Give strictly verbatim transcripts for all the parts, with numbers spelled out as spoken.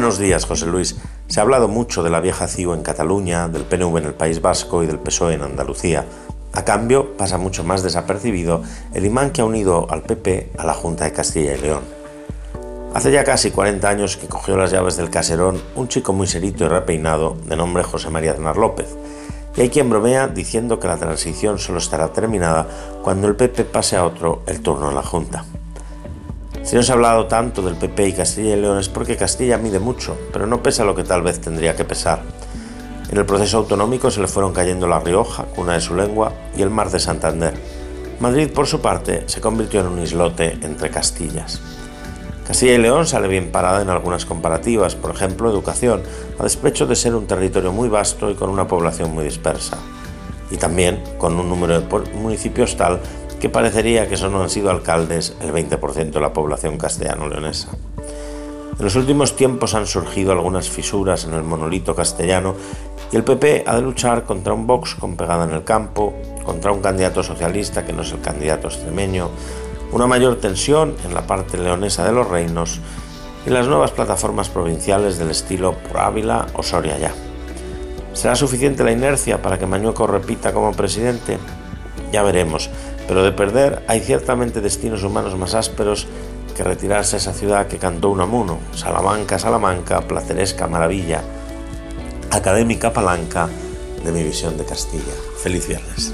Buenos días, José Luis. Se ha hablado mucho de la vieja C I U en Cataluña, del P N V en el País Vasco y del P S O E en Andalucía. A cambio, pasa mucho más desapercibido el imán que ha unido al P P a la Junta de Castilla y León. Hace ya casi cuarenta años que cogió las llaves del caserón un chico muy serito y repeinado de nombre José María Aznar López. Y hay quien bromea diciendo que la transición solo estará terminada cuando el P P pase a otro el turno en la Junta. Si no se ha hablado tanto del P P y Castilla y León es porque Castilla mide mucho, pero no pesa lo que tal vez tendría que pesar. En el proceso autonómico se le fueron cayendo La Rioja, cuna de su lengua, y el Mar de Santander. Madrid, por su parte, se convirtió en un islote entre Castillas. Castilla y León sale bien parada en algunas comparativas, por ejemplo, educación, a despecho de ser un territorio muy vasto y con una población muy dispersa. Y también con un número de municipios tal que parecería que solo han sido alcaldes el veinte por ciento de la población castellano-leonesa. En los últimos tiempos han surgido algunas fisuras en el monolito castellano y el P P ha de luchar contra un Vox con pegada en el campo, contra un candidato socialista que no es el candidato extremeño, una mayor tensión en la parte leonesa de los reinos y las nuevas plataformas provinciales del estilo Por Ávila o Soria ya. ¿Será suficiente la inercia para que Mañueco repita como presidente? Ya veremos, pero de perder hay ciertamente destinos humanos más ásperos que retirarse a esa ciudad que cantó Unamuno, Salamanca, Salamanca, placeresca maravilla, académica palanca de mi visión de Castilla. Feliz viernes.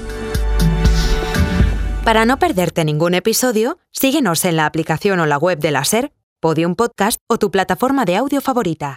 Para no perderte ningún episodio, síguenos en la aplicación o la web de la SER, Podium Podcast o tu plataforma de audio favorita.